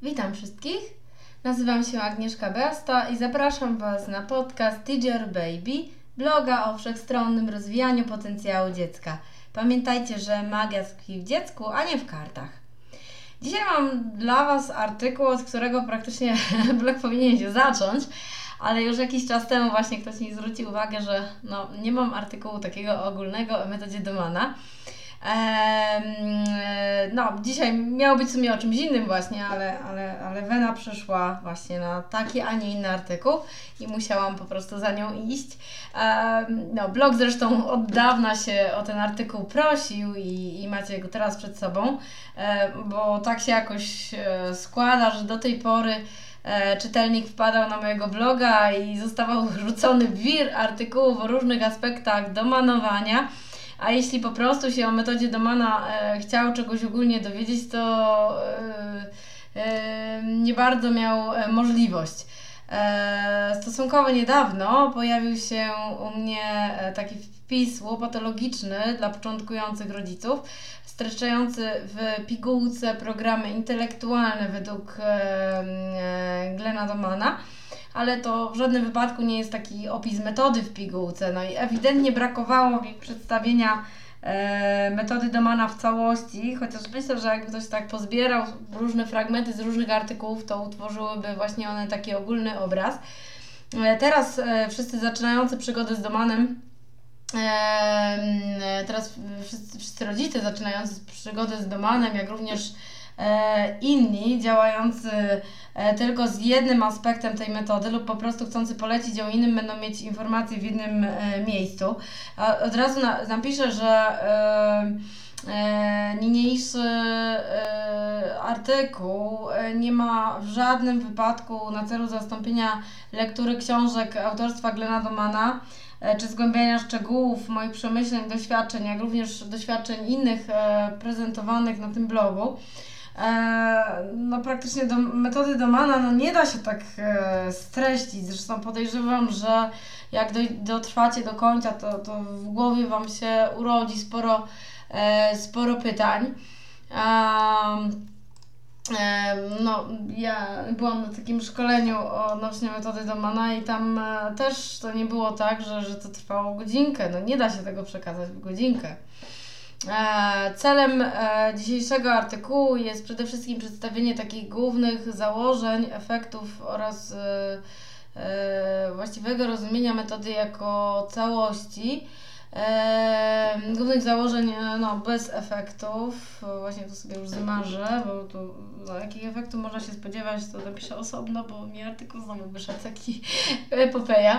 Witam wszystkich, nazywam się Agnieszka Beasta i zapraszam Was na podcast Teacher Baby, bloga o wszechstronnym rozwijaniu potencjału dziecka. Pamiętajcie, że magia tkwi w dziecku, a nie w kartach. Dzisiaj mam dla Was artykuł, od którego praktycznie blog powinien się zacząć, ale już jakiś czas temu właśnie ktoś mi zwrócił uwagę, że nie mam artykułu takiego ogólnego o metodzie Domana. Dzisiaj miało być w sumie o czymś innym właśnie, ale Wena przyszła właśnie na taki, a nie inny artykuł i musiałam po prostu za nią iść. Blog zresztą od dawna się o ten artykuł prosił i macie go teraz przed sobą, bo tak się jakoś składa, że do tej pory czytelnik wpadał na mojego bloga i zostawał rzucony wir artykułów o różnych aspektach domanowania. A jeśli po prostu się o metodzie Domana chciał czegoś ogólnie dowiedzieć, to nie bardzo miał możliwość. Stosunkowo niedawno pojawił się u mnie taki wpis łopatologiczny dla początkujących rodziców, streszczający w pigułce programy intelektualne według Glena Domana. Ale to w żadnym wypadku nie jest taki opis metody w pigułce. No i ewidentnie brakowało mi przedstawienia metody Domana w całości, chociaż myślę, że jakby ktoś tak pozbierał różne fragmenty z różnych artykułów, to utworzyłyby właśnie one taki ogólny obraz. Teraz wszyscy zaczynający przygodę z Domanem, teraz wszyscy rodzice zaczynający przygodę z Domanem, jak również inni działający tylko z jednym aspektem tej metody lub po prostu chcący polecić ją innym, będą mieć informacje w jednym miejscu. Od razu napiszę, że niniejszy artykuł nie ma w żadnym wypadku na celu zastąpienia lektury książek autorstwa Glena Domana czy zgłębiania szczegółów moich przemyśleń, doświadczeń, jak również doświadczeń innych prezentowanych na tym blogu. Praktycznie do metody Domana nie da się tak streścić. Zresztą podejrzewam, że jak dotrwacie do końca, to w głowie Wam się urodzi sporo pytań. Ja byłam na takim szkoleniu odnośnie metody Domana i tam też to nie było tak, że to trwało godzinkę. Nie da się tego przekazać w godzinkę. Celem dzisiejszego artykułu jest przede wszystkim przedstawienie takich głównych założeń, efektów oraz właściwego rozumienia metody jako całości. Głównych założeń bez efektów, właśnie to sobie już zmarzę, bo tu jakich efektów można się spodziewać, to napiszę osobno, bo mi artykuł znowu wyszedł taki epopeja.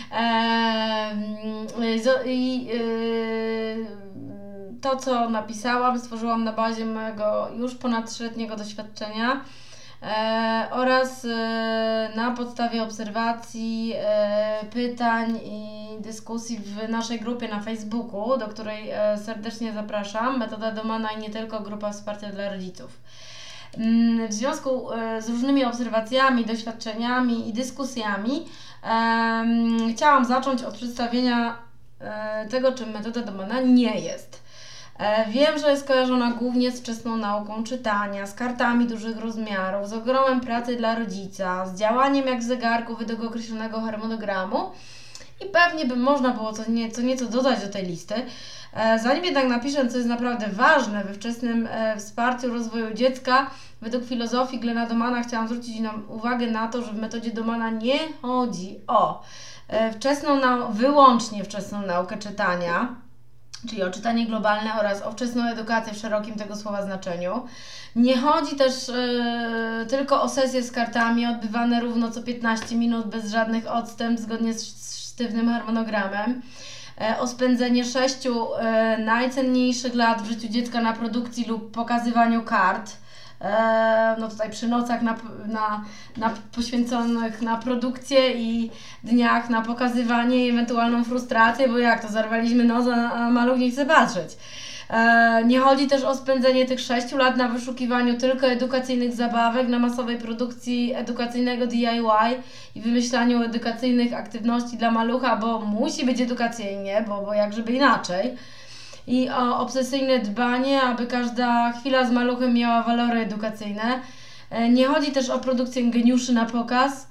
To, co napisałam, stworzyłam na bazie mojego już ponad 3-letniego doświadczenia oraz na podstawie obserwacji, pytań i dyskusji w naszej grupie na Facebooku, do której serdecznie zapraszam. Metoda Domana i nie tylko, grupa wsparcia dla rodziców. W związku z różnymi obserwacjami, doświadczeniami i dyskusjami chciałam zacząć od przedstawienia tego, czym metoda Domana nie jest. Wiem, że jest kojarzona głównie z wczesną nauką czytania, z kartami dużych rozmiarów, z ogromem pracy dla rodzica, z działaniem jak w zegarku według określonego harmonogramu i pewnie by można było co nieco dodać do tej listy. Zanim jednak napiszę, co jest naprawdę ważne we wczesnym wsparciu rozwoju dziecka, według filozofii Glena Domana chciałam zwrócić uwagę na to, że w metodzie Domana nie chodzi o wyłącznie wczesną naukę czytania, czyli o czytanie globalne oraz o wczesną edukację w szerokim tego słowa znaczeniu. Nie chodzi też tylko o sesje z kartami odbywane równo co 15 minut bez żadnych odstępstw zgodnie z sztywnym harmonogramem. O spędzenie 6 najcenniejszych lat w życiu dziecka na produkcji lub pokazywaniu kart. Tutaj przy nocach poświęconych na produkcję i dniach na pokazywanie i ewentualną frustrację, bo jak to zarwaliśmy noc, a maluch nie chce patrzeć. Nie chodzi też o spędzenie tych 6 lat na wyszukiwaniu tylko edukacyjnych zabawek, na masowej produkcji edukacyjnego DIY i wymyślaniu edukacyjnych aktywności dla malucha, bo musi być edukacyjnie, bo jak żeby inaczej. I o obsesyjne dbanie, aby każda chwila z maluchem miała walory edukacyjne. Nie chodzi też o produkcję geniuszy na pokaz,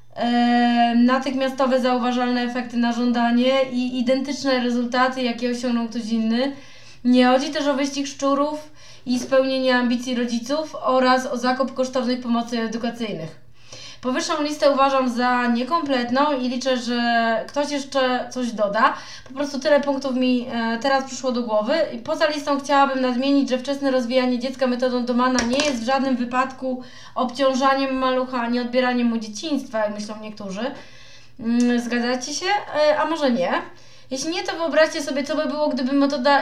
natychmiastowe zauważalne efekty na żądanie i identyczne rezultaty, jakie osiągnął ktoś inny. Nie chodzi też o wyścig szczurów i spełnienie ambicji rodziców oraz o zakup kosztownych pomocy edukacyjnych. Powyższą listę uważam za niekompletną i liczę, że ktoś jeszcze coś doda. Po prostu tyle punktów mi teraz przyszło do głowy. I poza listą chciałabym nadmienić, że wczesne rozwijanie dziecka metodą Domana nie jest w żadnym wypadku obciążaniem malucha, ani odbieraniem mu dzieciństwa, jak myślą niektórzy. Zgadzacie się? A może nie? Jeśli nie, to wyobraźcie sobie, co by było, gdyby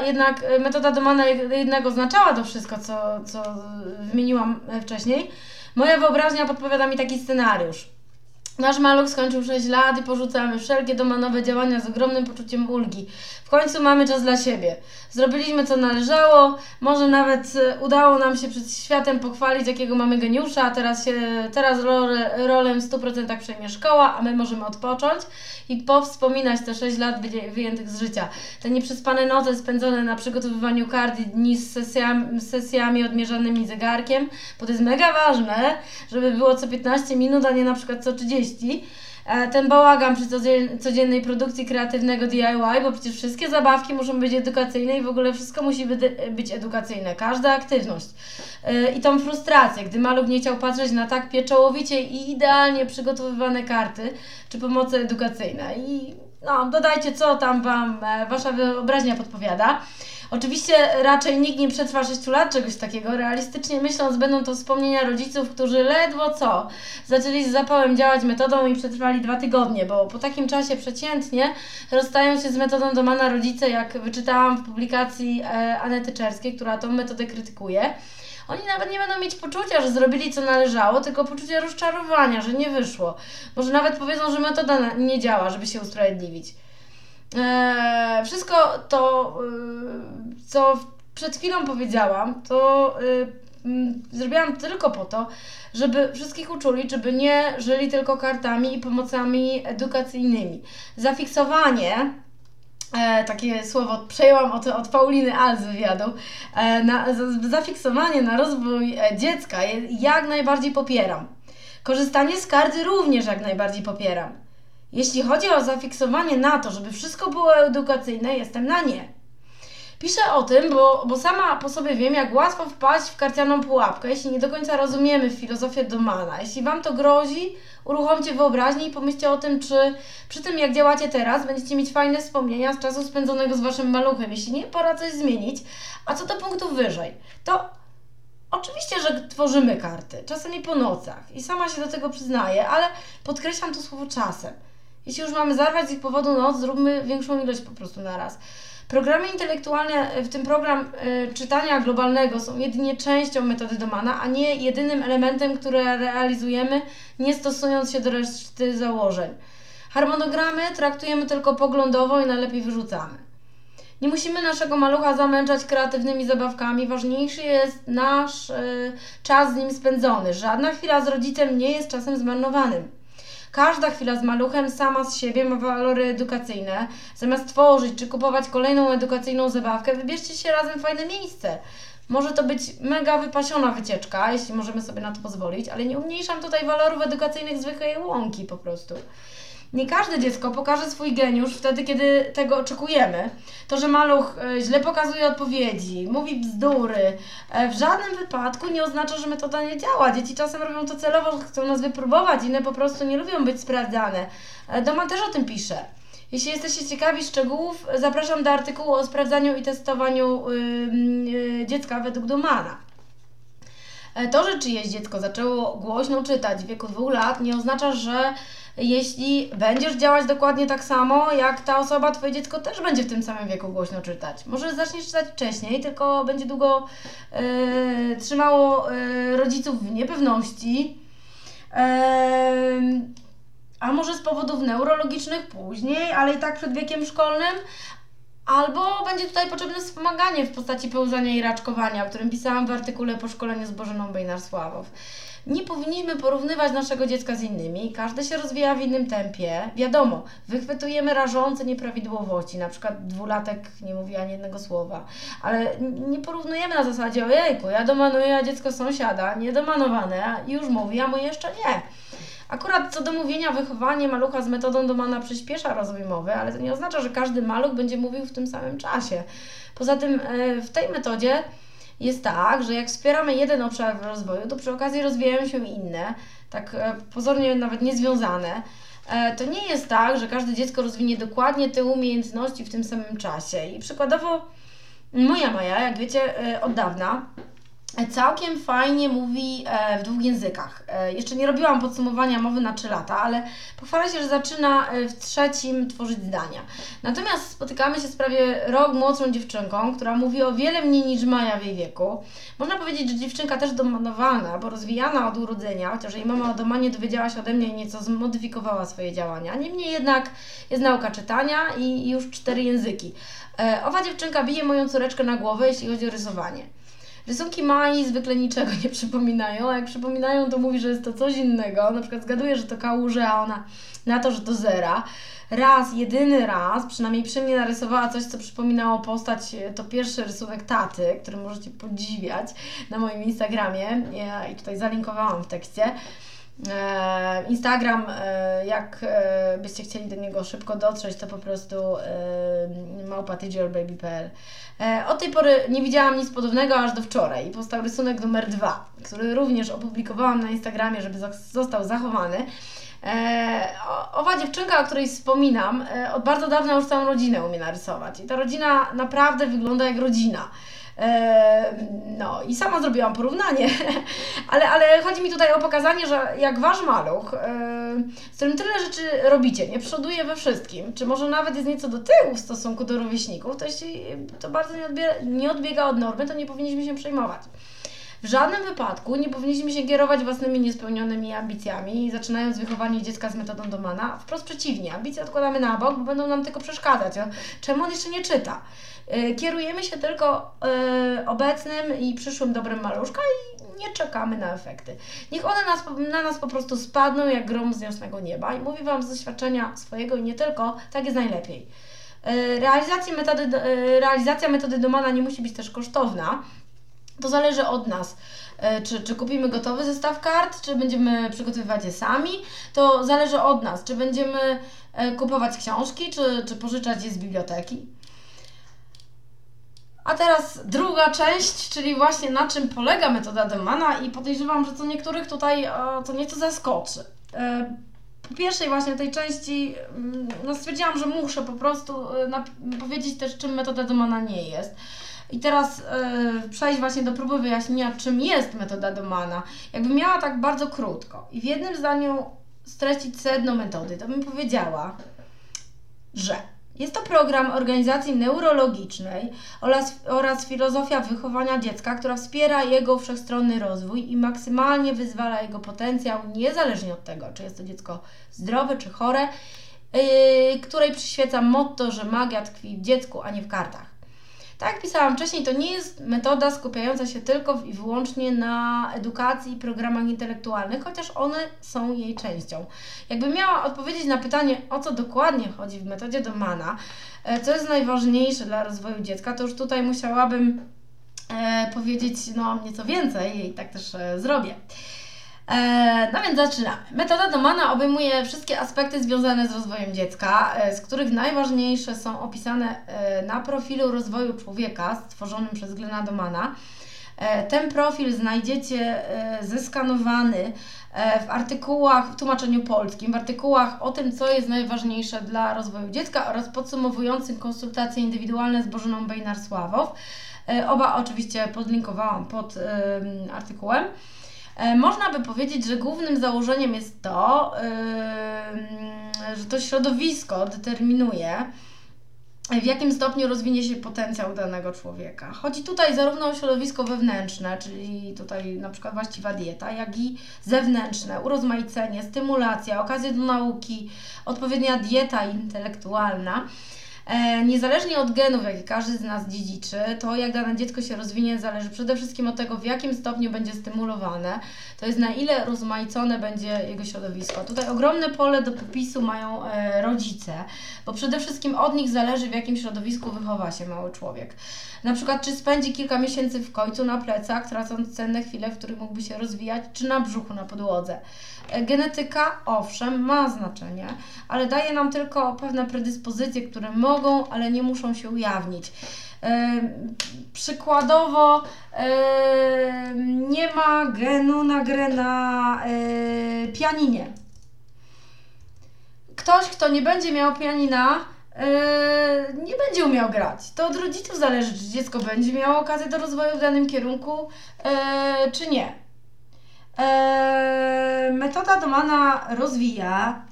metoda Domana jednak oznaczała to wszystko, co wymieniłam wcześniej. Moja wyobraźnia podpowiada mi taki scenariusz. Nasz maluch skończył 6 lat i porzucamy wszelkie domanowe działania z ogromnym poczuciem ulgi. W końcu mamy czas dla siebie. Zrobiliśmy co należało, może nawet udało nam się przed światem pochwalić, jakiego mamy geniusza, a teraz rolę w 100% przejmie szkoła, a my możemy odpocząć i powspominać te 6 lat wyjętych z życia. Te nieprzespane noce spędzone na przygotowywaniu kart i dni z sesjami odmierzanymi zegarkiem, bo to jest mega ważne, żeby było co 15 minut, a nie na przykład co 30. Ten bałagan przy codziennej produkcji kreatywnego DIY, bo przecież wszystkie zabawki muszą być edukacyjne i w ogóle wszystko musi być edukacyjne, każda aktywność. I tą frustrację, gdy maluch nie chciał patrzeć na tak pieczołowicie i idealnie przygotowywane karty czy pomoce edukacyjne. I dodajcie, co tam Wam Wasza wyobraźnia podpowiada. Oczywiście raczej nikt nie przetrwa 6 lat czegoś takiego. Realistycznie myśląc, będą to wspomnienia rodziców, którzy ledwo co zaczęli z zapałem działać metodą i przetrwali 2 tygodnie, bo po takim czasie przeciętnie rozstają się z metodą Domana rodzice, jak wyczytałam w publikacji Anety Czerskiej, która tą metodę krytykuje. Oni nawet nie będą mieć poczucia, że zrobili co należało, tylko poczucia rozczarowania, że nie wyszło. Może nawet powiedzą, że metoda nie działa, żeby się usprawiedliwić. Wszystko to, co przed chwilą powiedziałam, to zrobiłam tylko po to, żeby wszystkich uczulić, żeby nie żyli tylko kartami i pomocami edukacyjnymi. Zafiksowanie, takie słowo przejęłam od Pauliny Al z wywiadu, zafiksowanie na rozwój dziecka jak najbardziej popieram. Korzystanie z karty również jak najbardziej popieram. Jeśli chodzi o zafiksowanie na to, żeby wszystko było edukacyjne, jestem na nie. Piszę o tym, bo sama po sobie wiem, jak łatwo wpaść w karcianą pułapkę, jeśli nie do końca rozumiemy filozofię Domana. Jeśli Wam to grozi, uruchomcie wyobraźnię i pomyślcie o tym, czy przy tym, jak działacie teraz, będziecie mieć fajne wspomnienia z czasu spędzonego z Waszym maluchem. Jeśli nie, pora coś zmienić. A co do punktów wyżej, to oczywiście, że tworzymy karty, czasami po nocach i sama się do tego przyznaję, ale podkreślam to słowo czasem. Jeśli już mamy zarwać z ich powodu noc, zróbmy większą ilość po prostu na raz. Programy intelektualne, w tym program czytania globalnego, są jedynie częścią metody Domana, a nie jedynym elementem, który realizujemy, nie stosując się do reszty założeń. Harmonogramy traktujemy tylko poglądowo i najlepiej wyrzucamy. Nie musimy naszego malucha zamęczać kreatywnymi zabawkami, ważniejszy jest nasz czas z nim spędzony. Żadna chwila z rodzicem nie jest czasem zmarnowanym. Każda chwila z maluchem sama z siebie ma walory edukacyjne. Zamiast tworzyć czy kupować kolejną edukacyjną zabawkę, wybierzcie się razem w fajne miejsce. Może to być mega wypasiona wycieczka, jeśli możemy sobie na to pozwolić, ale nie umniejszam tutaj walorów edukacyjnych zwykłej łąki po prostu. Nie każde dziecko pokaże swój geniusz wtedy, kiedy tego oczekujemy. To, że maluch źle pokazuje odpowiedzi, mówi bzdury, w żadnym wypadku nie oznacza, że metoda nie działa. Dzieci czasem robią to celowo, chcą nas wypróbować, inne po prostu nie lubią być sprawdzane. Doman też o tym pisze. Jeśli jesteście ciekawi szczegółów, zapraszam do artykułu o sprawdzaniu i testowaniu dziecka według Domana. To, że czyjeś dziecko zaczęło głośno czytać w wieku 2 lat, nie oznacza, że jeśli będziesz działać dokładnie tak samo, jak ta osoba, Twoje dziecko też będzie w tym samym wieku głośno czytać. Może zaczniesz czytać wcześniej, tylko będzie długo trzymało rodziców w niepewności, a może z powodów neurologicznych później, ale i tak przed wiekiem szkolnym. Albo będzie tutaj potrzebne wspomaganie w postaci pełzania i raczkowania, o którym pisałam w artykule po szkoleniu z Bożeną Bejnar-Sławow. Nie powinniśmy porównywać naszego dziecka z innymi, każdy się rozwija w innym tempie. Wiadomo, wychwytujemy rażące nieprawidłowości, na przykład 2-latek nie mówi ani jednego słowa, ale nie porównujemy na zasadzie ojejku, ja domanuję, a dziecko sąsiada, niedomanowane już mówi, a mój jeszcze nie. Akurat co do mówienia, wychowanie malucha z metodą Domana przyspiesza rozwój mowy, ale to nie oznacza, że każdy maluch będzie mówił w tym samym czasie. Poza tym w tej metodzie jest tak, że jak wspieramy jeden obszar w rozwoju, to przy okazji rozwijają się inne, tak pozornie nawet niezwiązane. To nie jest tak, że każde dziecko rozwinie dokładnie te umiejętności w tym samym czasie. I przykładowo moja Maja, jak wiecie, od dawna całkiem fajnie mówi w 2 językach. Jeszcze nie robiłam podsumowania mowy na 3 lata, ale pochwala się, że zaczyna w 3 tworzyć zdania. Natomiast spotykamy się z prawie rok młodszą dziewczynką, która mówi o wiele mniej niż Maja w jej wieku. Można powiedzieć, że dziewczynka też domanowana, bo rozwijana od urodzenia, chociaż jej mama o domanie dowiedziała się ode mnie i nieco zmodyfikowała swoje działania. Niemniej jednak jest nauka czytania i już 4 języki. Owa dziewczynka bije moją córeczkę na głowę, jeśli chodzi o rysowanie. Rysunki Mai zwykle niczego nie przypominają, a jak przypominają, to mówi, że jest to coś innego. Na przykład zgaduje, że to kałuże, a ona na to, że to zera. Jedyny raz, przynajmniej przy mnie narysowała coś, co przypominało postać, to pierwszy rysunek taty, który możecie podziwiać na moim Instagramie. Ja i tutaj zalinkowałam w tekście. Instagram, jak byście chcieli do niego szybko dotrzeć, to po prostu @tydzielbaby.pl. Od tej pory nie widziałam nic podobnego aż do wczoraj i powstał rysunek numer 2, który również opublikowałam na Instagramie, żeby został zachowany. Owa dziewczynka, o której wspominam, od bardzo dawna już całą rodzinę umie narysować i ta rodzina naprawdę wygląda jak rodzina. No i sama zrobiłam porównanie, ale chodzi mi tutaj o pokazanie, że jak Wasz maluch, z którym tyle rzeczy robicie, nie przoduje we wszystkim, czy może nawet jest nieco do tyłu w stosunku do rówieśników, to jeśli to bardzo nie odbiega od normy, to nie powinniśmy się przejmować. W żadnym wypadku nie powinniśmy się kierować własnymi niespełnionymi ambicjami, zaczynając wychowanie dziecka z metodą Domana. Wprost przeciwnie, ambicje odkładamy na bok, bo będą nam tylko przeszkadzać. Czemu on jeszcze nie czyta? Kierujemy się tylko obecnym i przyszłym dobrem maluszka i nie czekamy na efekty. Niech one na nas po prostu spadną jak grom z jasnego nieba i mówię Wam z doświadczenia swojego i nie tylko, tak jest najlepiej. Realizacja metody Domana nie musi być też kosztowna. To zależy od nas, czy kupimy gotowy zestaw kart, czy będziemy przygotowywać je sami. To zależy od nas, czy będziemy kupować książki, czy pożyczać je z biblioteki. A teraz druga część, czyli właśnie na czym polega metoda Domana i podejrzewam, że co niektórych tutaj to nieco zaskoczy. Po pierwszej właśnie tej części stwierdziłam, że muszę po prostu powiedzieć też, czym metoda Domana nie jest. I teraz przejść właśnie do próby wyjaśnienia, czym jest metoda Domana. Jakbym miała tak bardzo krótko i w jednym zdaniu streścić sedno metody, to bym powiedziała, że jest to program organizacji neurologicznej oraz filozofia wychowania dziecka, która wspiera jego wszechstronny rozwój i maksymalnie wyzwala jego potencjał, niezależnie od tego, czy jest to dziecko zdrowe czy chore, której przyświeca motto, że magia tkwi w dziecku, a nie w kartach. Tak jak pisałam wcześniej, to nie jest metoda skupiająca się tylko i wyłącznie na edukacji i programach intelektualnych, chociaż one są jej częścią. Jakbym miała odpowiedzieć na pytanie, o co dokładnie chodzi w metodzie Domana, co jest najważniejsze dla rozwoju dziecka, to już tutaj musiałabym powiedzieć nieco więcej i tak też zrobię. No więc zaczynamy. Metoda Domana obejmuje wszystkie aspekty związane z rozwojem dziecka, z których najważniejsze są opisane na profilu rozwoju człowieka stworzonym przez Glena Domana. Ten profil znajdziecie zeskanowany w artykułach, w tłumaczeniu polskim, w artykułach o tym, co jest najważniejsze dla rozwoju dziecka oraz podsumowującym konsultacje indywidualne z Bożeną Bejnar-Sławow. Oba oczywiście podlinkowałam pod artykułem. Można by powiedzieć, że głównym założeniem jest to, że to środowisko determinuje, w jakim stopniu rozwinie się potencjał danego człowieka. Chodzi tutaj zarówno o środowisko wewnętrzne, czyli tutaj na przykład właściwa dieta, jak i zewnętrzne, urozmaicenie, stymulacja, okazje do nauki, odpowiednia dieta intelektualna. Niezależnie od genów, jakie każdy z nas dziedziczy, to jak dane dziecko się rozwinie, zależy przede wszystkim od tego, w jakim stopniu będzie stymulowane, to jest na ile rozmaicone będzie jego środowisko. Tutaj ogromne pole do popisu mają rodzice, bo przede wszystkim od nich zależy, w jakim środowisku wychowa się mały człowiek. Na przykład, czy spędzi kilka miesięcy w końcu na plecach, tracąc cenne chwile, w których mógłby się rozwijać, czy na brzuchu, na podłodze. Genetyka, owszem, ma znaczenie, ale daje nam tylko pewne predyspozycje, które mogą, ale nie muszą się ujawnić. Przykładowo nie ma genu na grę na pianinie. Ktoś, kto nie będzie miał pianina, nie będzie umiał grać. To od rodziców zależy, czy dziecko będzie miało okazję do rozwoju w danym kierunku, czy nie. Metoda Domana rozwija,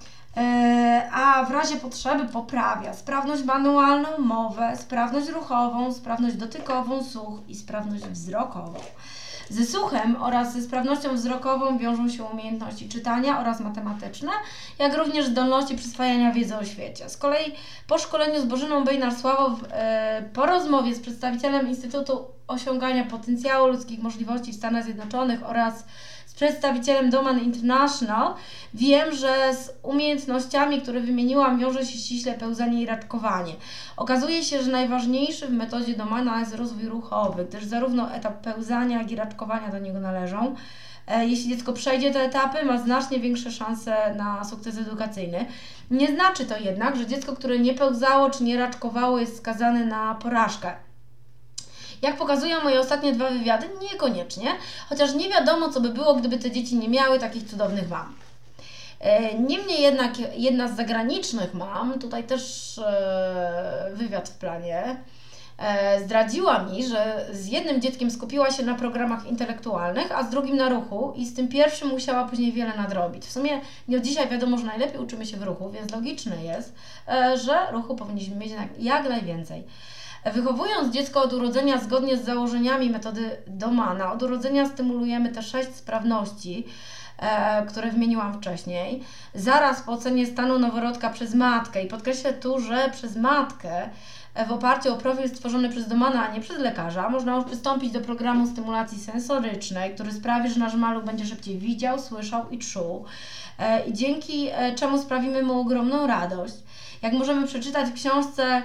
a w razie potrzeby poprawia sprawność manualną, mowę, sprawność ruchową, sprawność dotykową, słuch i sprawność wzrokową. Ze słuchem oraz ze sprawnością wzrokową wiążą się umiejętności czytania oraz matematyczne, jak również zdolności przyswajania wiedzy o świecie. Z kolei po szkoleniu z Bożyną Bejnar-Sławow, po rozmowie z przedstawicielem Instytutu Osiągania Potencjału Ludzkich Możliwości w Stanach Zjednoczonych oraz z przedstawicielem Doman International, wiem, że z umiejętnościami, które wymieniłam, wiąże się ściśle pełzanie i raczkowanie. Okazuje się, że najważniejszy w metodzie Domana jest rozwój ruchowy, gdyż zarówno etap pełzania, jak i raczkowania do niego należą. Jeśli dziecko przejdzie te etapy, ma znacznie większe szanse na sukces edukacyjny. Nie znaczy to jednak, że dziecko, które nie pełzało czy nie raczkowało, jest skazane na porażkę. Jak pokazują moje ostatnie 2 wywiady, niekoniecznie, chociaż nie wiadomo, co by było, gdyby te dzieci nie miały takich cudownych mam. Niemniej jednak jedna z zagranicznych mam, tutaj też wywiad w planie, zdradziła mi, że z jednym dzieckiem skupiła się na programach intelektualnych, a z drugim na ruchu i z tym pierwszym musiała później wiele nadrobić. W sumie nie od dzisiaj wiadomo, że najlepiej uczymy się w ruchu, więc logiczne jest, że ruchu powinniśmy mieć jak najwięcej. Wychowując dziecko od urodzenia zgodnie z założeniami metody Domana, od urodzenia stymulujemy te 6 sprawności, które wymieniłam wcześniej, zaraz po ocenie stanu noworodka przez matkę. I podkreślę tu, że przez matkę w oparciu o profil stworzony przez Domana, a nie przez lekarza, można już przystąpić do programu stymulacji sensorycznej, który sprawi, że nasz maluch będzie szybciej widział, słyszał i czuł, i dzięki czemu sprawimy mu ogromną radość. Jak możemy przeczytać w książce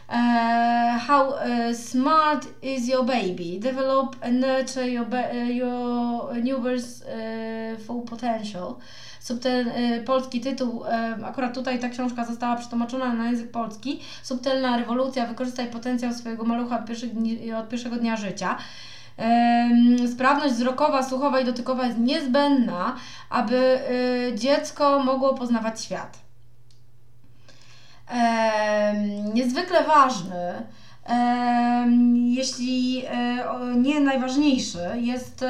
How Smart is Your Baby? Develop and Nurture your newborn's full potential. Polski tytuł, akurat tutaj ta książka została przetłumaczona na język polski. Subtelna rewolucja, wykorzystaj potencjał swojego malucha od pierwszego dnia życia. Sprawność wzrokowa, słuchowa i dotykowa jest niezbędna, aby dziecko mogło poznawać świat. Niezwykle ważny, jeśli nie najważniejszy, jest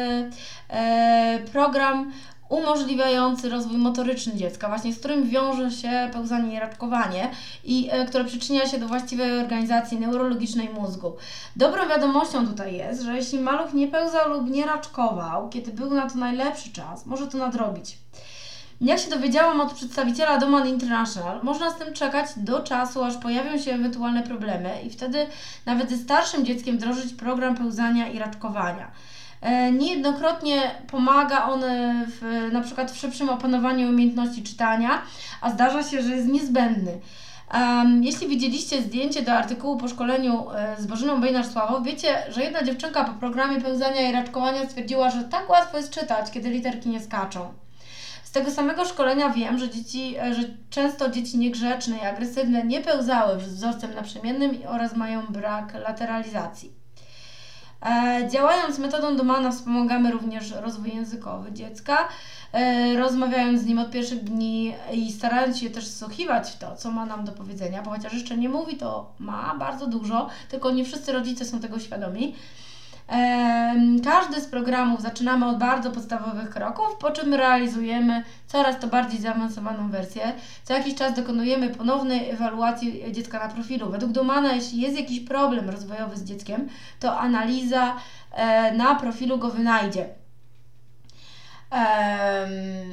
program umożliwiający rozwój motoryczny dziecka, właśnie z którym wiąże się pełzanie i raczkowanie i które przyczynia się do właściwej organizacji neurologicznej mózgu. Dobrą wiadomością tutaj jest, że jeśli maluch nie pełzał lub nie raczkował, kiedy był na to najlepszy czas, może to nadrobić. Jak się dowiedziałam od przedstawiciela Doman International, można z tym czekać do czasu, aż pojawią się ewentualne problemy i wtedy nawet ze starszym dzieckiem wdrożyć program pełzania i raczkowania. Niejednokrotnie pomaga on na przykład w szybszym opanowaniu umiejętności czytania, a zdarza się, że jest niezbędny. Jeśli widzieliście zdjęcie do artykułu po szkoleniu z Bożyną Bejnar-Sławow, wiecie, że jedna dziewczynka po programie pełzania i raczkowania stwierdziła, że tak łatwo jest czytać, kiedy literki nie skaczą. Z tego samego szkolenia wiem, że często dzieci niegrzeczne i agresywne nie pełzały wzorcem naprzemiennym oraz mają brak lateralizacji. Działając metodą Domana wspomagamy również rozwój językowy dziecka, rozmawiając z nim od pierwszych dni i starając się też wsłuchiwać w to, co ma nam do powiedzenia, bo chociaż jeszcze nie mówi, to ma bardzo dużo, tylko nie wszyscy rodzice są tego świadomi. Każdy z programów zaczynamy od bardzo podstawowych kroków, po czym realizujemy coraz to bardziej zaawansowaną wersję. Co jakiś czas dokonujemy ponownej ewaluacji dziecka na profilu. Według Domana, jeśli jest jakiś problem rozwojowy z dzieckiem, to analiza na profilu go wynajdzie.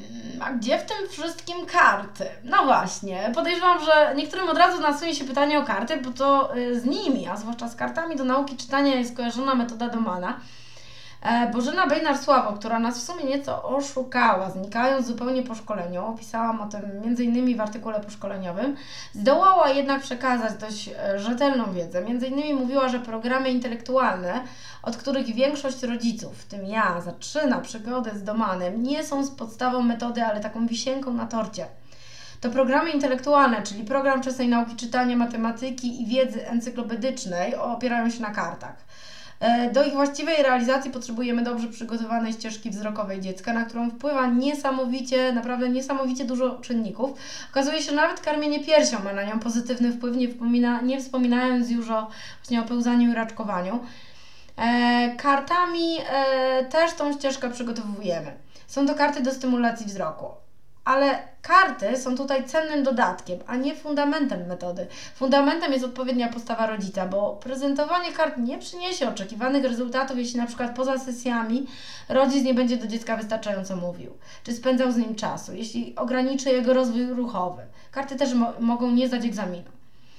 A gdzie w tym wszystkim karty? No właśnie, podejrzewam, że niektórym od razu nasunie się pytanie o karty, bo to z nimi, a zwłaszcza z kartami do nauki czytania jest kojarzona metoda Domana. Bożena Bejnar-Sławo, która nas w sumie nieco oszukała, znikając zupełnie po szkoleniu, opisałam o tym m.in. w artykule poszkoleniowym, zdołała jednak przekazać dość rzetelną wiedzę. M.in. mówiła, że programy intelektualne, od których większość rodziców, w tym ja, zaczyna przygodę z Domanem, nie są z podstawą metody, ale taką wisienką na torcie. To programy intelektualne, czyli program wczesnej nauki czytania, matematyki i wiedzy encyklopedycznej, opierają się na kartach. Do ich właściwej realizacji potrzebujemy dobrze przygotowanej ścieżki wzrokowej dziecka, na którą wpływa naprawdę niesamowicie dużo czynników. Okazuje się, że nawet karmienie piersią ma na nią pozytywny wpływ, nie wspominając już właśnie o pełzaniu i raczkowaniu. Kartami też tą ścieżkę przygotowujemy. Są to karty do stymulacji wzroku. Ale karty są tutaj cennym dodatkiem, a nie fundamentem metody. Fundamentem jest odpowiednia postawa rodzica, bo prezentowanie kart nie przyniesie oczekiwanych rezultatów, jeśli na przykład poza sesjami rodzic nie będzie do dziecka wystarczająco mówił, czy spędzał z nim czasu, jeśli ograniczy jego rozwój ruchowy. Karty też mogą nie zdać egzaminu.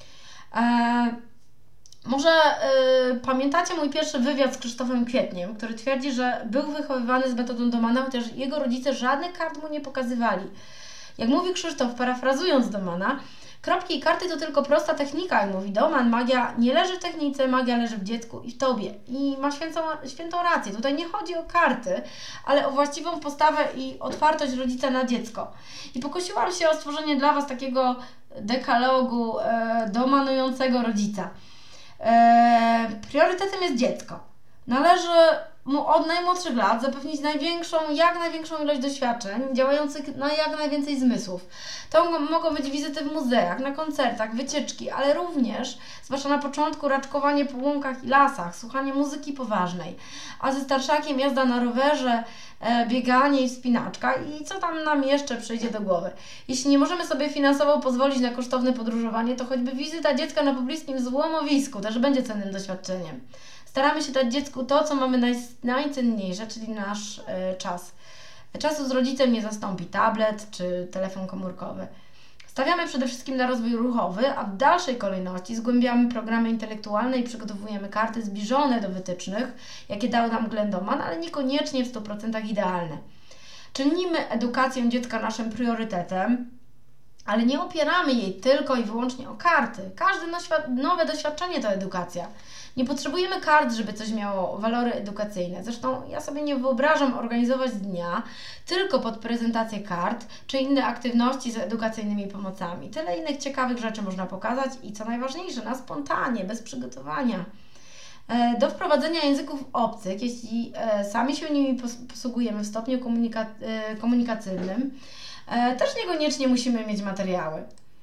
Może pamiętacie mój pierwszy wywiad z Krzysztofem Kwietniem, który twierdzi, że był wychowywany z metodą Domana, chociaż jego rodzice żadnych kart mu nie pokazywali. Jak mówi Krzysztof, parafrazując Domana, kropki i karty to tylko prosta technika, jak mówi Doman, magia nie leży w technice, magia leży w dziecku i w tobie. I ma świętą rację. Tutaj nie chodzi o karty, ale o właściwą postawę i otwartość rodzica na dziecko. I pokusiłam się o stworzenie dla Was takiego dekalogu domanującego rodzica. Priorytetem jest dziecko. Należy mu od najmłodszych lat zapewnić jak największą ilość doświadczeń działających na jak najwięcej zmysłów. To mogą być wizyty w muzeach, na koncertach, wycieczki, ale również, zwłaszcza na początku, raczkowanie po łąkach i lasach, słuchanie muzyki poważnej, a ze starszakiem jazda na rowerze, bieganie i wspinaczka i co tam nam jeszcze przyjdzie do głowy. Jeśli nie możemy sobie finansowo pozwolić na kosztowne podróżowanie, to choćby wizyta dziecka na pobliskim złomowisku też będzie cennym doświadczeniem. Staramy się dać dziecku to, co mamy najcenniejsze, czyli nasz czas. Czasu z rodzicem nie zastąpi tablet czy telefon komórkowy. Stawiamy przede wszystkim na rozwój ruchowy, a w dalszej kolejności zgłębiamy programy intelektualne i przygotowujemy karty zbliżone do wytycznych, jakie dał nam Glenn Doman, ale niekoniecznie w 100% idealne. Czynimy edukację dziecka naszym priorytetem, ale nie opieramy jej tylko i wyłącznie o karty. Każde nowe doświadczenie to edukacja. Nie potrzebujemy kart, żeby coś miało walory edukacyjne. Zresztą ja sobie nie wyobrażam organizować dnia tylko pod prezentację kart czy inne aktywności z edukacyjnymi pomocami. Tyle innych ciekawych rzeczy można pokazać i co najważniejsze, na spontanie, bez przygotowania. Do wprowadzenia języków obcych, jeśli sami się nimi posługujemy w stopniu komunikacyjnym, też niekoniecznie musimy mieć materiały.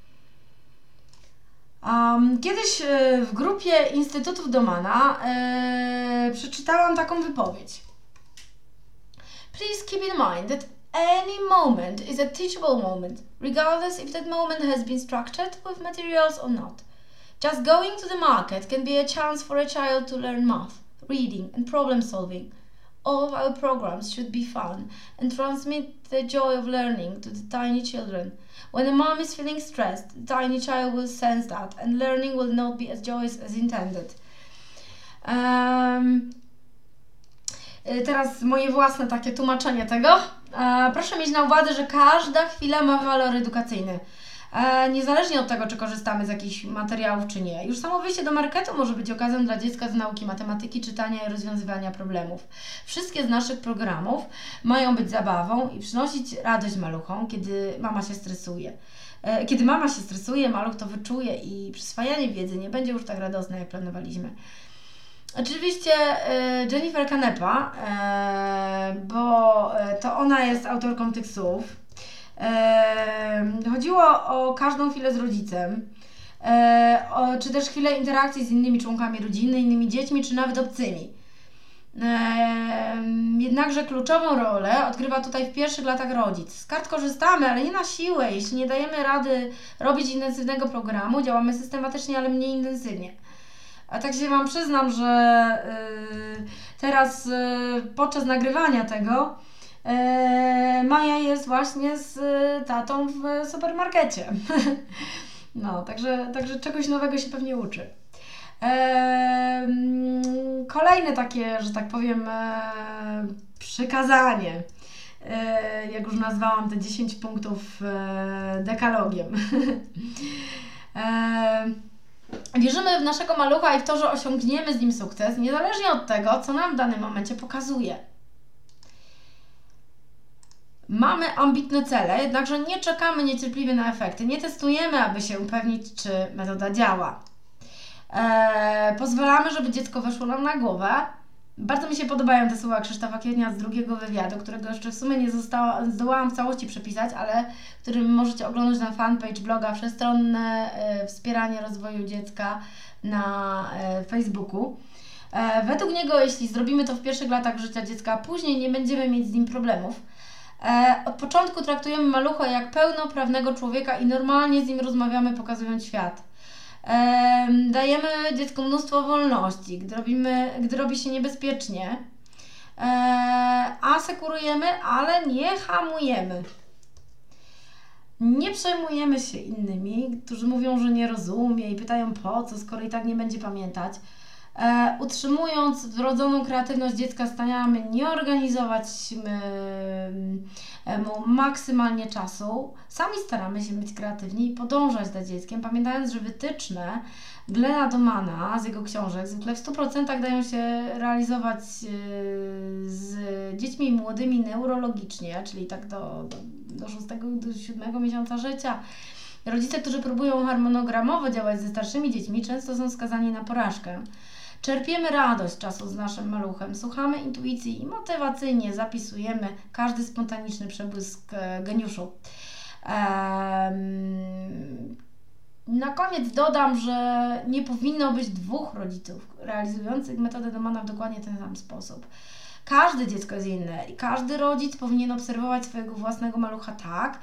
Kiedyś w grupie Instytutów Domana przeczytałam taką wypowiedź. Please keep in mind that any moment is a teachable moment, regardless if that moment has been structured with materials or not. Just going to the market can be a chance for a child to learn math, reading and problem solving. All of our programs should be fun and transmit the joy of learning to the tiny children. When a mom is feeling stressed, the tiny child will sense that and learning will not be as joyous as intended. Teraz moje własne takie tłumaczenie tego. Proszę mieć na uwadze, że każda chwila ma walor edukacyjny. Niezależnie od tego, czy korzystamy z jakichś materiałów, czy nie. Już samo wyjście do marketu może być okazją dla dziecka z nauki matematyki, czytania i rozwiązywania problemów. Wszystkie z naszych programów mają być zabawą i przynosić radość maluchom, kiedy mama się stresuje. Kiedy mama się stresuje, maluch to wyczuje i przyswajanie wiedzy nie będzie już tak radosne, jak planowaliśmy. Oczywiście Jennifer Canepa, bo to ona jest autorką tych słów. Chodziło o każdą chwilę z rodzicem, czy też chwilę interakcji z innymi członkami rodziny, innymi dziećmi, czy nawet obcymi. Jednakże kluczową rolę odgrywa tutaj w pierwszych latach rodzic. Z kart korzystamy, ale nie na siłę. Jeśli nie dajemy rady robić intensywnego programu, działamy systematycznie, ale mniej intensywnie. A tak się Wam przyznam, że teraz podczas nagrywania tego Maja jest właśnie z tatą w supermarkecie. No, także czegoś nowego się pewnie uczy. Kolejne takie, że tak powiem, przykazanie, jak już nazwałam te 10 punktów dekalogiem. Wierzymy w naszego malucha i w to, że osiągniemy z nim sukces, niezależnie od tego, co nam w danym momencie pokazuje. Mamy ambitne cele, jednakże nie czekamy niecierpliwie na efekty, nie testujemy, aby się upewnić, czy metoda działa. Pozwalamy, żeby dziecko weszło nam na głowę. Bardzo mi się podobają te słowa Krzysztofa Kiernia z drugiego wywiadu, którego jeszcze w sumie nie zdołałam w całości przepisać, ale którym możecie oglądać na fanpage bloga Wszechstronne Wspieranie Rozwoju Dziecka na Facebooku. Według niego, jeśli zrobimy to w pierwszych latach życia dziecka, później nie będziemy mieć z nim problemów. Od początku traktujemy malucha jak pełnoprawnego człowieka i normalnie z nim rozmawiamy, pokazując świat. Dajemy dziecku mnóstwo wolności, gdy robi się niebezpiecznie. Asekurujemy, ale nie hamujemy. Nie przejmujemy się innymi, którzy mówią, że nie rozumie i pytają po co, skoro i tak nie będzie pamiętać. Utrzymując wrodzoną kreatywność dziecka, staramy nie organizować mu maksymalnie czasu. Sami staramy się być kreatywni i podążać za dzieckiem, pamiętając, że wytyczne Glena Domana z jego książek zwykle w 100% dają się realizować z dziećmi młodymi neurologicznie, czyli tak do 6 do 7 miesiąca życia. Rodzice, którzy próbują harmonogramowo działać ze starszymi dziećmi, często są skazani na porażkę. Czerpiemy radość z czasu z naszym maluchem, słuchamy intuicji i motywacyjnie zapisujemy każdy spontaniczny przebłysk geniuszu. Na koniec dodam, że nie powinno być 2 rodziców realizujących metodę Domana w dokładnie ten sam sposób. Każde dziecko jest inne i każdy rodzic powinien obserwować swojego własnego malucha tak,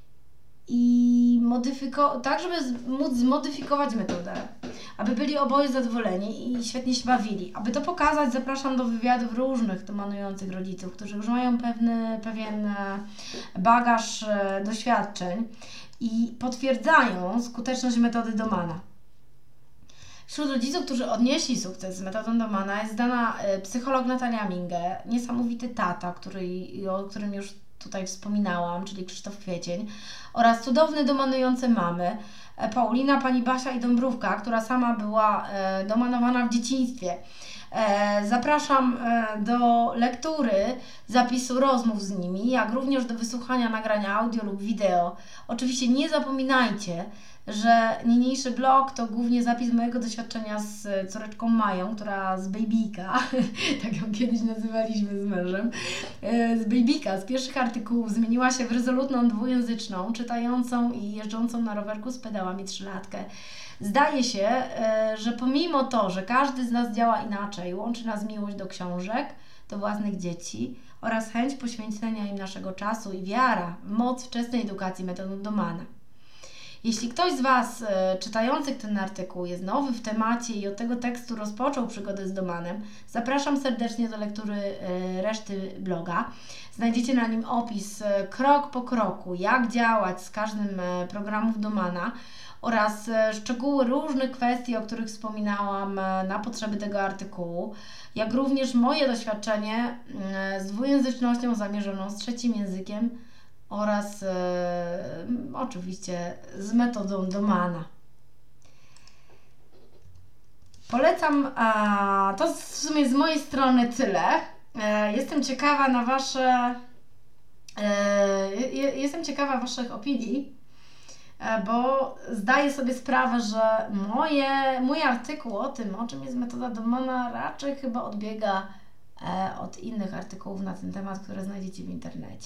tak, żeby móc zmodyfikować metodę, aby byli oboje zadowoleni i świetnie się bawili. Aby to pokazać, zapraszam do wywiadów różnych domanujących rodziców, którzy już mają pewien bagaż doświadczeń i potwierdzają skuteczność metody Domana. Wśród rodziców, którzy odnieśli sukces z metodą Domana, jest znana psycholog Natalia Minge, niesamowity tata, o którym już tutaj wspominałam, czyli Krzysztof Kwiecień, oraz cudowne domanujące mamy, Paulina, pani Basia i Dąbrówka, która sama była domanowana w dzieciństwie. Zapraszam do lektury zapisu rozmów z nimi, jak również do wysłuchania nagrania audio lub wideo. Oczywiście nie zapominajcie, że niniejszy blog to głównie zapis mojego doświadczenia z córeczką Mają, która z babyka, tak ją kiedyś nazywaliśmy z mężem, z babyka, z pierwszych artykułów zmieniła się w rezolutną dwujęzyczną, czytającą i jeżdżącą na rowerku z pedałami 3-latkę. Zdaje się, że pomimo to, że każdy z nas działa inaczej, łączy nas miłość do książek, do własnych dzieci oraz chęć poświęcenia im naszego czasu i wiara w moc wczesnej edukacji metodą Domana. Jeśli ktoś z Was czytających ten artykuł jest nowy w temacie i od tego tekstu rozpoczął przygodę z Domanem, zapraszam serdecznie do lektury reszty bloga. Znajdziecie na nim opis krok po kroku, jak działać z każdym programów Domana oraz szczegóły różnych kwestii, o których wspominałam na potrzeby tego artykułu, jak również moje doświadczenie z dwujęzycznością zamierzoną z trzecim językiem oraz oczywiście z metodą Domana. Polecam, to w sumie z mojej strony tyle. Jestem ciekawa na Waszych opinii, bo zdaję sobie sprawę, że mój artykuł o tym, o czym jest metoda Domana, raczej chyba odbiega od innych artykułów na ten temat, które znajdziecie w internecie.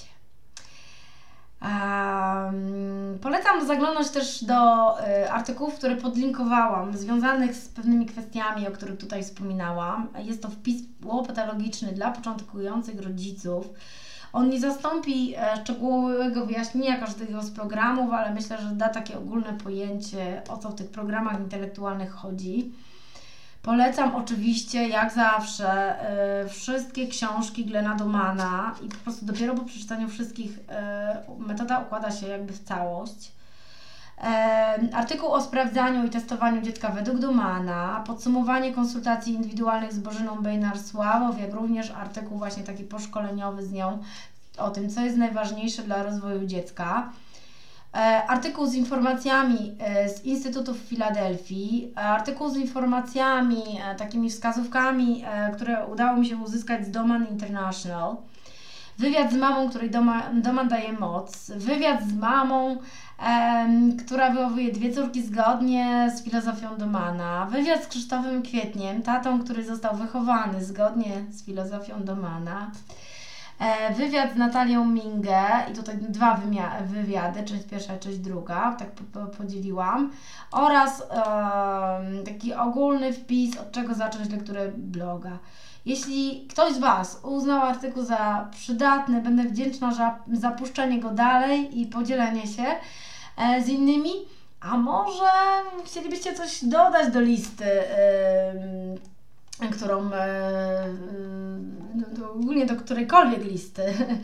Polecam zaglądnąć też do artykułów, które podlinkowałam, związanych z pewnymi kwestiami, o których tutaj wspominałam. Jest to wpis łopatologiczny dla początkujących rodziców. On nie zastąpi szczegółowego wyjaśnienia każdego z programów, ale myślę, że da takie ogólne pojęcie, o co w tych programach intelektualnych chodzi. Polecam oczywiście, jak zawsze, wszystkie książki Glena Domana i po prostu dopiero po przeczytaniu wszystkich metoda układa się jakby w całość. Artykuł o sprawdzaniu i testowaniu dziecka według Domana, podsumowanie konsultacji indywidualnych z Bożyną Bejnar-Sławow, jak również artykuł właśnie taki poszkoleniowy z nią o tym, co jest najważniejsze dla rozwoju dziecka. Artykuł z informacjami z Instytutu w Filadelfii, artykuł z informacjami, takimi wskazówkami, które udało mi się uzyskać z Doman International, wywiad z mamą, której Doman daje moc, wywiad z mamą, która wychowuje 2 córki zgodnie z filozofią Domana, wywiad z Krzysztofem Kwietniem, tatą, który został wychowany zgodnie z filozofią Domana, wywiad z Natalią Mingę i tutaj 2 wywiady, część pierwsza, część druga, tak podzieliłam, oraz taki ogólny wpis, od czego zacząć lekturę bloga. Jeśli ktoś z Was uznał artykuł za przydatny, będę wdzięczna za puszczenie go dalej i podzielenie się z innymi, a może chcielibyście coś dodać do listy, którą ogólnie do którejkolwiek listy,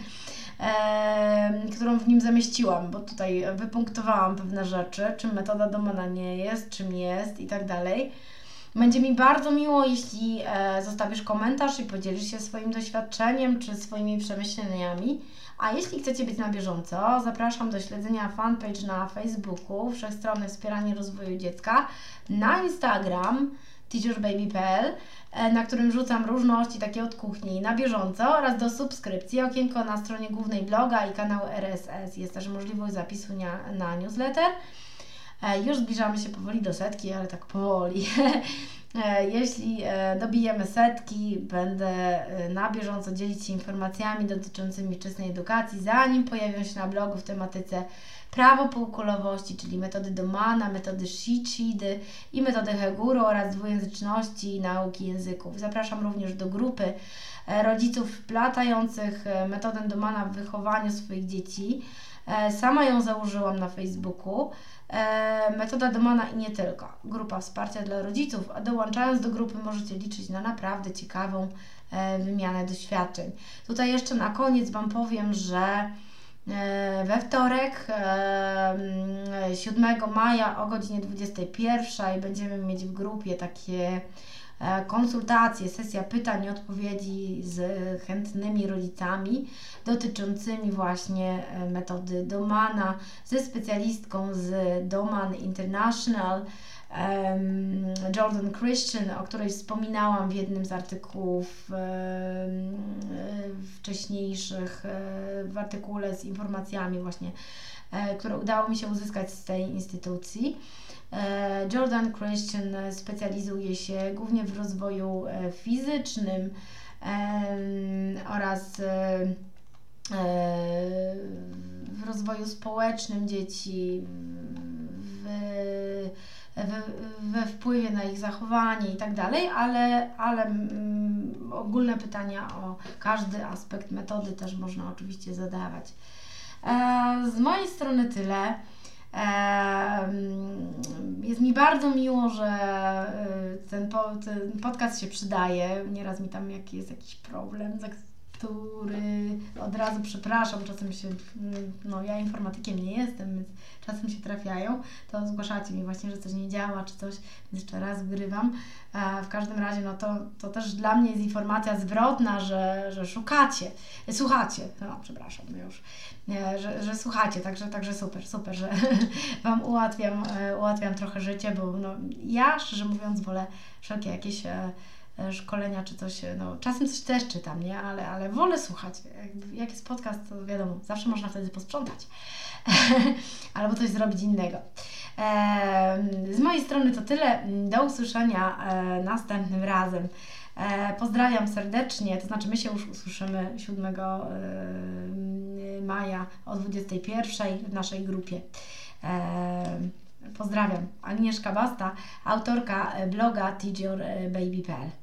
którą w nim zamieściłam, bo tutaj wypunktowałam pewne rzeczy, czym metoda Domana nie jest, czym jest i tak dalej. Będzie mi bardzo miło, jeśli zostawisz komentarz i podzielisz się swoim doświadczeniem czy swoimi przemyśleniami. A jeśli chcecie być na bieżąco, zapraszam do śledzenia fanpage na Facebooku, Wszechstronne Wspieranie Rozwoju Dziecka, na Instagram teacherbaby.pl, na którym rzucam różności takie od kuchni na bieżąco, oraz do subskrypcji, okienko na stronie głównej bloga i kanał RSS. Jest też możliwość zapisu na newsletter. Już zbliżamy się powoli do 100, ale tak powoli. Jeśli dobijemy 100, będę na bieżąco dzielić się informacjami dotyczącymi wczesnej edukacji, zanim pojawią się na blogu w tematyce prawo półkulowości, czyli metody Domana, metody Shichidy i metody Heguru oraz dwujęzyczności i nauki języków. Zapraszam również do grupy rodziców wplatających metodę Domana w wychowaniu swoich dzieci. Sama ją założyłam na Facebooku. Metoda Domana i nie tylko. Grupa wsparcia dla rodziców, a dołączając do grupy możecie liczyć na naprawdę ciekawą wymianę doświadczeń. Tutaj jeszcze na koniec Wam powiem, że we wtorek 7 maja o godzinie 21 będziemy mieć w grupie takie konsultacje, sesja pytań i odpowiedzi z chętnymi rodzicami dotyczącymi właśnie metody Domana ze specjalistką z Doman International, Jordan Christian, o której wspominałam w jednym z artykułów wcześniejszych, w artykule z informacjami właśnie, które udało mi się uzyskać z tej instytucji. Jordan Christian specjalizuje się głównie w rozwoju fizycznym oraz w rozwoju społecznym dzieci, we wpływie na ich zachowanie i tak dalej, ale ogólne pytania o każdy aspekt metody też można oczywiście zadawać. Z mojej strony tyle. Jest mi bardzo miło, że ten podcast się przydaje. Nieraz mi tam jest jakiś problem, za który od razu przepraszam, czasem się, ja informatykiem nie jestem, więc czasem się trafiają, to zgłaszacie mi właśnie, że coś nie działa, czy coś, więc jeszcze raz wgrywam. W każdym razie, to też dla mnie jest informacja zwrotna, że słuchacie, że słuchacie, także super, że Wam ułatwiam trochę życie, bo ja, szczerze mówiąc, wolę wszelkie jakieś szkolenia czy coś, czasem coś też czytam, nie? Ale wolę słuchać. Jak jest podcast, to wiadomo, zawsze można wtedy posprzątać albo coś zrobić innego. Z mojej strony to tyle. Do usłyszenia następnym razem. Pozdrawiam serdecznie, to znaczy my się już usłyszymy 7 maja o 21 w naszej grupie. Pozdrawiam. Agnieszka Basta, autorka bloga teacherbaby.pl.